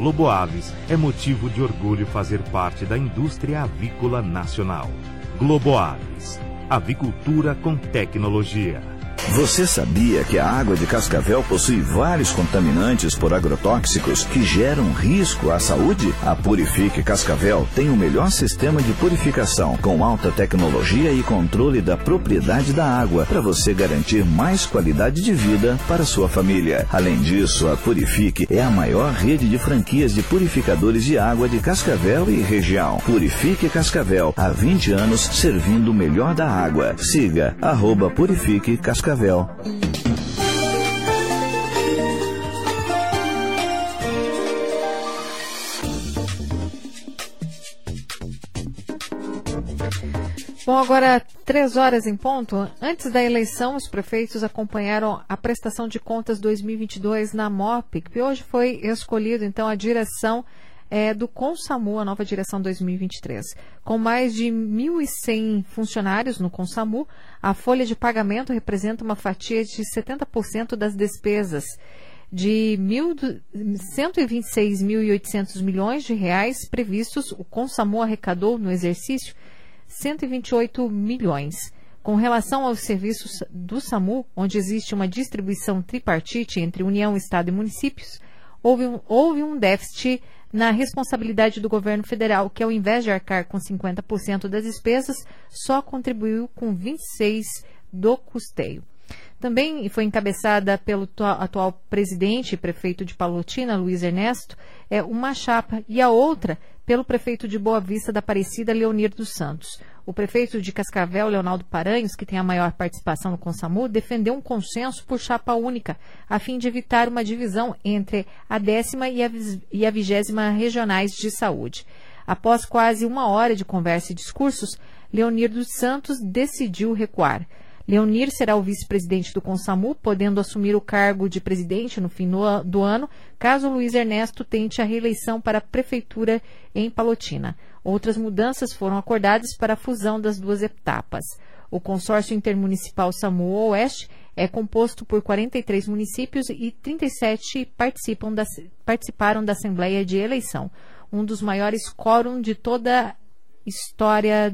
Globoaves é motivo de orgulho fazer parte da indústria avícola nacional. Globoaves, avicultura com tecnologia. Você sabia que a água de Cascavel possui vários contaminantes por agrotóxicos que geram risco à saúde? A Purifique Cascavel tem o melhor sistema de purificação com alta tecnologia e controle da propriedade da água para você garantir mais qualidade de vida para sua família. Além disso, a Purifique é a maior rede de franquias de purificadores de água de Cascavel e região. Purifique Cascavel, há 20 anos servindo o melhor da água. Siga @Purifique Cascavel. Bom, agora 3 horas em ponto. Antes da eleição, os prefeitos acompanharam a prestação de contas 2022 na MOP, que hoje foi escolhido então a direção do Consamu, a nova direção 2023. Com mais de 1.100 funcionários no Consamu, a folha de pagamento representa uma fatia de 70% das despesas. De 126.800 milhões de reais previstos, o Consamu arrecadou no exercício 128 milhões. Com relação aos serviços do SAMU, onde existe uma distribuição tripartite entre União, Estado e municípios, houve um déficit na responsabilidade do governo federal, que ao invés de arcar com 50% das despesas, só contribuiu com 26% do custeio. Também foi encabeçada pelo atual presidente e prefeito de Palotina, Luiz Ernesto, uma chapa, e a outra pelo prefeito de Boa Vista da Aparecida, Leonir dos Santos. O prefeito de Cascavel, Leonardo Paranhos, que tem a maior participação no Consamu, defendeu um consenso por chapa única, a fim de evitar uma divisão entre a 10ª e a 20ª regionais de saúde. Após quase 1 hora de conversa e discursos, Leonir dos Santos decidiu recuar. Leonir será o vice-presidente do Consamu, podendo assumir o cargo de presidente no fim do ano, caso Luiz Ernesto tente a reeleição para a prefeitura em Palotina. Outras mudanças foram acordadas para a fusão das 2 etapas. O consórcio intermunicipal SAMU Oeste é composto por 43 municípios e 37 participaram da Assembleia de Eleição, um dos maiores quórum de toda a história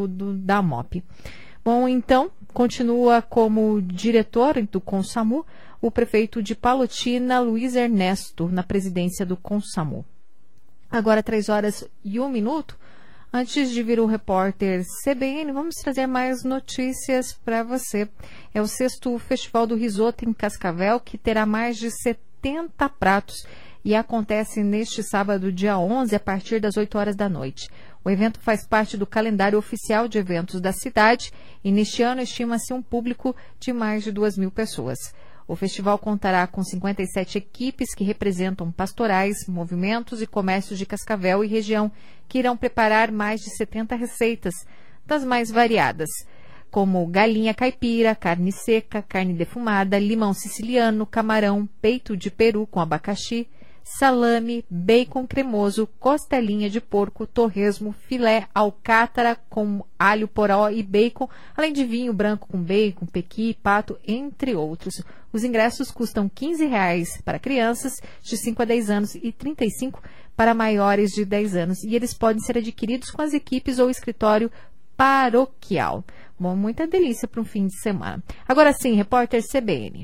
da MOP. Bom, então, continua como diretor do Consamu o prefeito de Palotina, Luiz Ernesto, na presidência do Consamu. Agora 3 horas e 1 minuto. Antes de vir o repórter CBN, vamos trazer mais notícias para você. É o 6º Festival do Risoto em Cascavel, que terá mais de 70 pratos e acontece neste sábado, dia 11, a partir das 8 horas da noite. O evento faz parte do calendário oficial de eventos da cidade e neste ano estima-se um público de mais de 2.000 pessoas. O festival contará com 57 equipes que representam pastorais, movimentos e comércios de Cascavel e região, que irão preparar mais de 70 receitas, das mais variadas, como galinha caipira, carne seca, carne defumada, limão siciliano, camarão, peito de peru com abacaxi, salame, bacon cremoso, costelinha de porco, torresmo, filé, alcátara com alho poró e bacon, além de vinho branco com bacon, pequi, pato, entre outros. Os ingressos custam R$15 para crianças de 5 a 10 anos e R$35 para maiores de 10 anos. E eles podem ser adquiridos com as equipes ou escritório paroquial. Bom, muita delícia para um fim de semana. Agora sim, repórter CBN.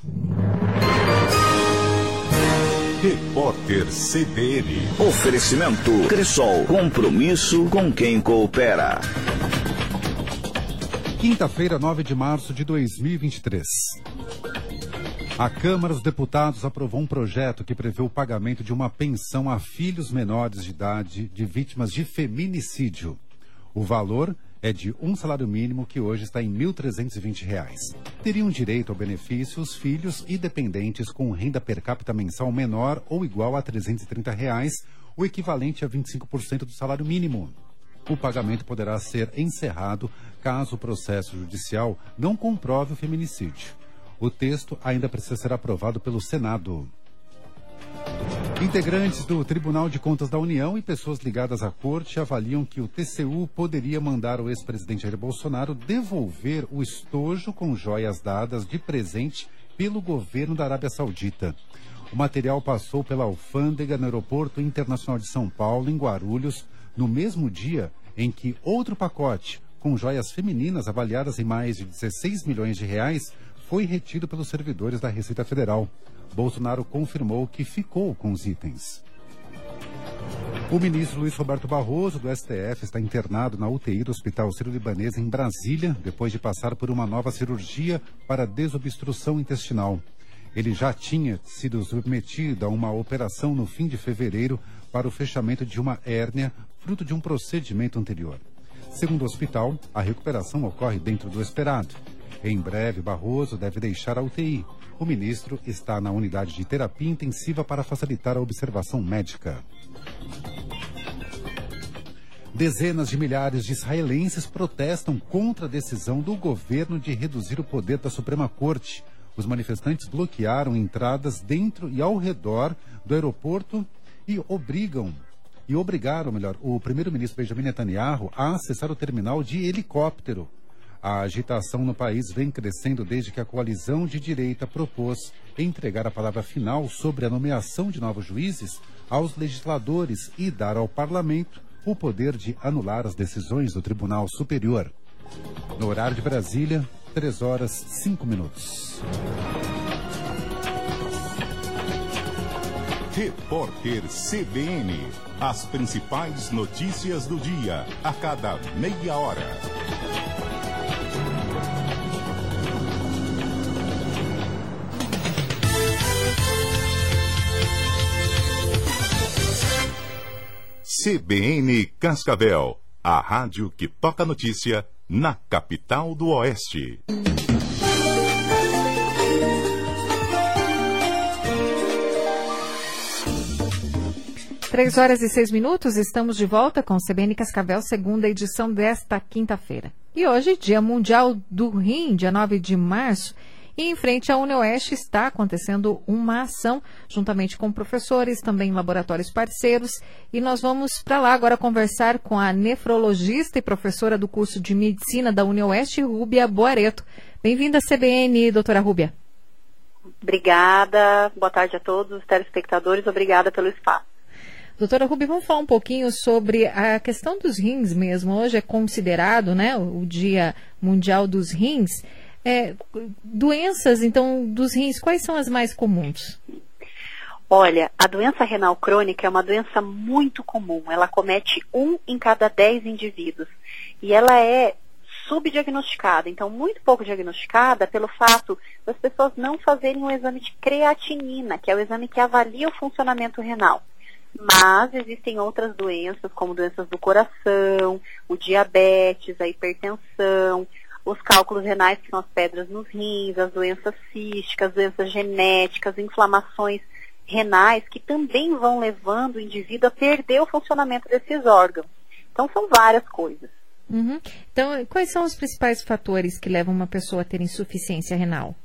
Repórter CBN. Oferecimento Cressol. Compromisso com quem coopera. Quinta-feira, 9 de março de 2023. A Câmara dos Deputados aprovou um projeto que prevê o pagamento de uma pensão a filhos menores de idade de vítimas de feminicídio. O valor é de um salário mínimo, que hoje está em R$ 1.320. Teriam direito ao benefício os filhos e dependentes com renda per capita mensal menor ou igual a R$ 330, o equivalente a 25% do salário mínimo. O pagamento poderá ser encerrado caso o processo judicial não comprove o feminicídio. O texto ainda precisa ser aprovado pelo Senado. Integrantes do Tribunal de Contas da União e pessoas ligadas à corte avaliam que o TCU poderia mandar o ex-presidente Jair Bolsonaro devolver o estojo com joias dadas de presente pelo governo da Arábia Saudita. O material passou pela alfândega no Aeroporto Internacional de São Paulo, em Guarulhos, no mesmo dia em que outro pacote, com joias femininas avaliadas em mais de 16 milhões de reais, foi retido pelos servidores da Receita Federal. Bolsonaro confirmou que ficou com os itens. O ministro Luiz Roberto Barroso, do STF, está internado na UTI do Hospital Sírio-Libanês em Brasília, depois de passar por uma nova cirurgia para desobstrução intestinal. Ele já tinha sido submetido a uma operação no fim de fevereiro para o fechamento de uma hérnia, fruto de um procedimento anterior. Segundo o hospital, a recuperação ocorre dentro do esperado. Em breve, Barroso deve deixar a UTI. O ministro está na unidade de terapia intensiva para facilitar a observação médica. Dezenas de milhares de israelenses protestam contra a decisão do governo de reduzir o poder da Suprema Corte. Os manifestantes bloquearam entradas dentro e ao redor do aeroporto e obrigaram, o primeiro-ministro Benjamin Netanyahu a acessar o terminal de helicóptero. A agitação no país vem crescendo desde que a coalizão de direita propôs entregar a palavra final sobre a nomeação de novos juízes aos legisladores e dar ao parlamento o poder de anular as decisões do Tribunal Superior. No horário de Brasília, 3h05. Repórter CBN. As principais notícias do dia, a cada meia hora. CBN Cascavel, a rádio que toca notícia na capital do Oeste. 3h06, estamos de volta com o CBN Cascavel, segunda edição desta quinta-feira. E hoje, Dia Mundial do Rim, dia 9 de março, e em frente à UniOeste está acontecendo uma ação, juntamente com professores, também laboratórios parceiros, e nós vamos para lá agora conversar com a nefrologista e professora do curso de Medicina da UniOeste, Rúbia Boareto. Bem-vinda à CBN, doutora Rúbia. Obrigada, boa tarde a todos os telespectadores, obrigada pelo espaço. Doutora Rúbia, vamos falar um pouquinho sobre a questão dos rins mesmo. Hoje é considerado, né, o Dia Mundial dos Rins. Doenças, então, dos rins, quais são as mais comuns? Olha, a doença renal crônica é uma doença muito comum. Ela comete 1 em cada 10 indivíduos. E ela é subdiagnosticada, então muito pouco diagnosticada pelo fato das pessoas não fazerem o exame de creatinina, que é o exame que avalia o funcionamento renal. Mas existem outras doenças, como doenças do coração, o diabetes, a hipertensão, os cálculos renais, que são as pedras nos rins, as doenças císticas, doenças genéticas, inflamações renais, que também vão levando o indivíduo a perder o funcionamento desses órgãos. Então, são várias coisas. Uhum. Então, quais são os principais fatores que levam uma pessoa a ter insuficiência renal?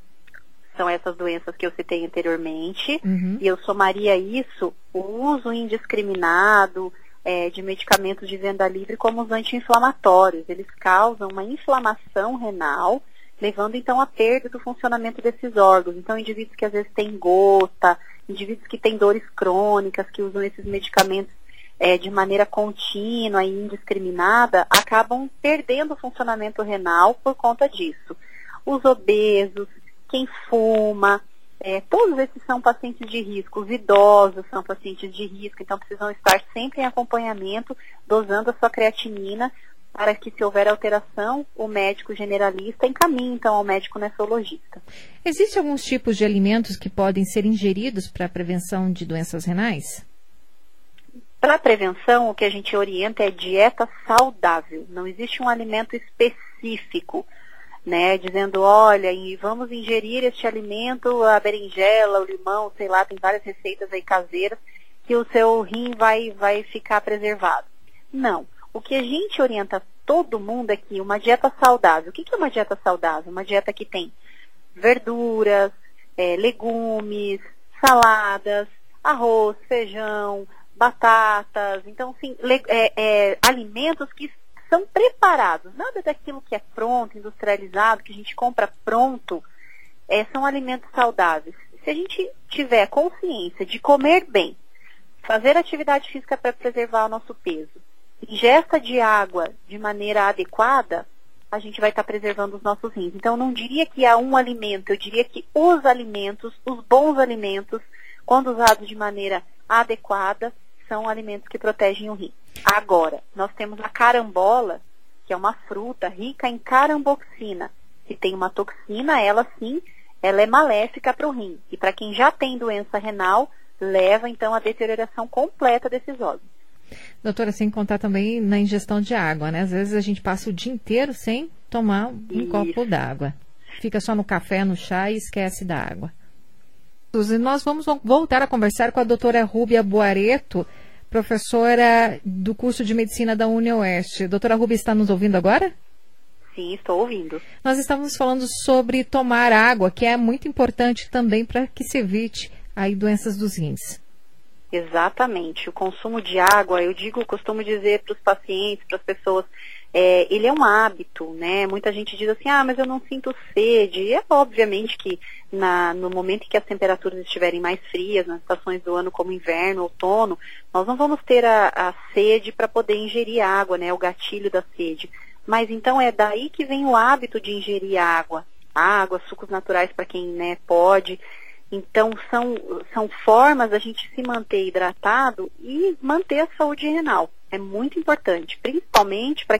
São essas doenças que eu citei anteriormente, e eu somaria isso, o uso indiscriminado de medicamentos de venda livre, como os anti-inflamatórios. Eles causam uma inflamação renal, levando então à perda do funcionamento desses órgãos. Então, indivíduos que às vezes têm gota, indivíduos que têm dores crônicas, que usam esses medicamentos de maneira contínua e indiscriminada, acabam perdendo o funcionamento renal por conta disso. Os obesos, quem fuma, todos esses são pacientes de risco. Os idosos são pacientes de risco, então precisam estar sempre em acompanhamento, dosando a sua creatinina, para que, se houver alteração, o médico generalista encaminhe então ao médico nefrologista. Existem alguns tipos de alimentos que podem ser ingeridos para a prevenção de doenças renais? Para a prevenção, o que a gente orienta é dieta saudável. Não existe um alimento específico, né, dizendo, olha, vamos ingerir este alimento, a berinjela, o limão, sei lá, tem várias receitas aí caseiras, que o seu rim vai ficar preservado. Não. O que a gente orienta todo mundo é que uma dieta saudável. O que é uma dieta saudável? Uma dieta que tem verduras, legumes, saladas, arroz, feijão, batatas, então, sim, alimentos que são preparados, nada daquilo que é pronto, industrializado, que a gente compra pronto, são alimentos saudáveis. Se a gente tiver consciência de comer bem, fazer atividade física para preservar o nosso peso, ingesta de água de maneira adequada, a gente vai estar preservando os nossos rins. Então, eu não diria que há um alimento, eu diria que os alimentos, os bons alimentos, quando usados de maneira adequada, são alimentos que protegem o rim. Agora, nós temos a carambola, que é uma fruta rica em caramboxina, que tem uma toxina, ela sim, ela é maléfica para o rim. E para quem já tem doença renal, leva então à deterioração completa desses órgãos. Doutora, sem contar também na ingestão de água, né? Às vezes a gente passa o dia inteiro sem tomar um copo d'água. Fica só no café, no chá e esquece da água. E nós vamos voltar a conversar com a doutora Rúbia Boareto, professora do curso de medicina da UniOeste. Doutora Rúbia, está nos ouvindo agora? Sim, estou ouvindo. Nós estamos falando sobre tomar água, que é muito importante também para que se evite aí doenças dos rins. Exatamente. O consumo de água, costumo dizer para os pacientes, para as pessoas, ele é um hábito, né? Muita gente diz assim, mas eu não sinto sede. E é obviamente que no momento em que as temperaturas estiverem mais frias, nas estações do ano como inverno, outono, nós não vamos ter a sede para poder ingerir água, né? O gatilho da sede. Mas então é daí que vem o hábito de ingerir água, sucos naturais para quem, né, pode. Então, são formas da gente se manter hidratado e manter a saúde renal. É muito importante, principalmente para